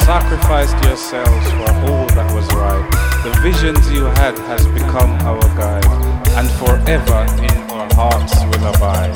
sacrificed yourselves for all that was right. The visions you had has become our guide, and forever in our hearts will abide.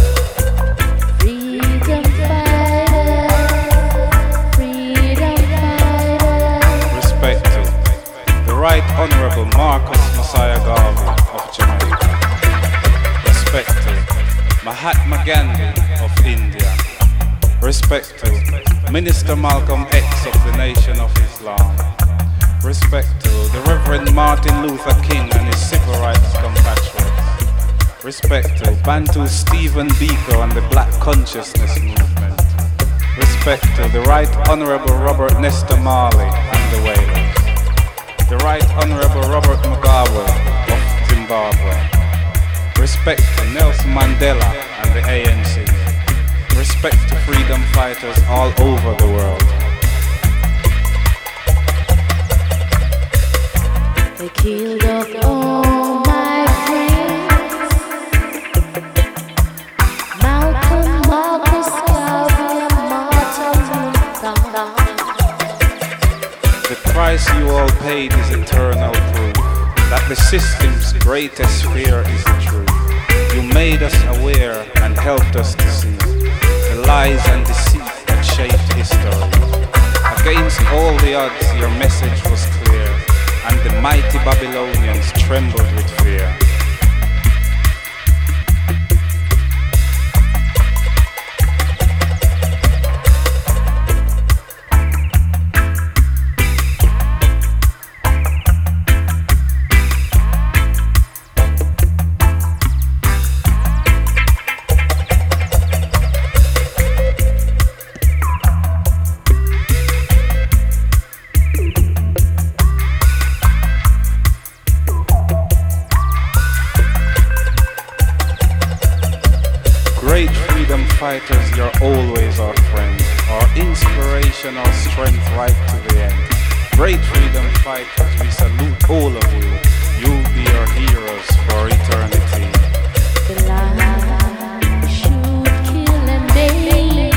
Freedom fighters, freedom fighters. Respect to the Right Honorable Marcus Mosiah Garvey of Jamaica. Respect to Mahatma Gandhi of India. Respect to Minister Malcolm X of the Nation of Islam. Respect to the Reverend Martin Luther King and his civil rights compatriots. Respect to Bantu Stephen Biko and the Black Consciousness Movement. Respect to the Right Honorable Robert Nesta Marley and the Wailers. The Right Honorable Robert Mugabe of Zimbabwe. Respect to Nelson Mandela and the ANC. Respect to freedom fighters all over the world. They killed off all my friends. Malcolm, Marcus, Garvey, and Martin Luther. The price you all paid is eternal proof that the system's greatest fear is the truth. You made us aware and helped us to see the lies and deceit that shaped history. Against all the odds, your message was clear, and the mighty Babylonians trembled with fear. Great freedom fighters, you're always our friend, our inspiration, our strength right to the end. Great freedom fighters, we salute all of you. You'll be our heroes for eternity. The lie should kill and maim,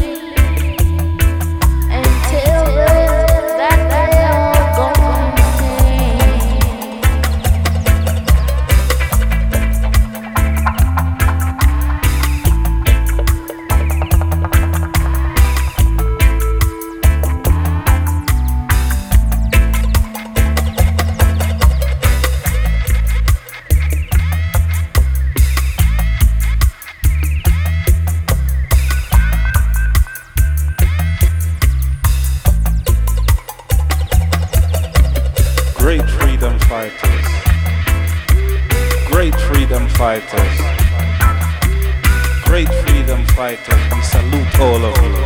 and tell them that they are going Great freedom fighters. Great freedom fighters. Great freedom fighters. We salute all of you.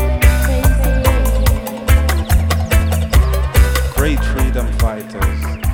Great freedom fighters.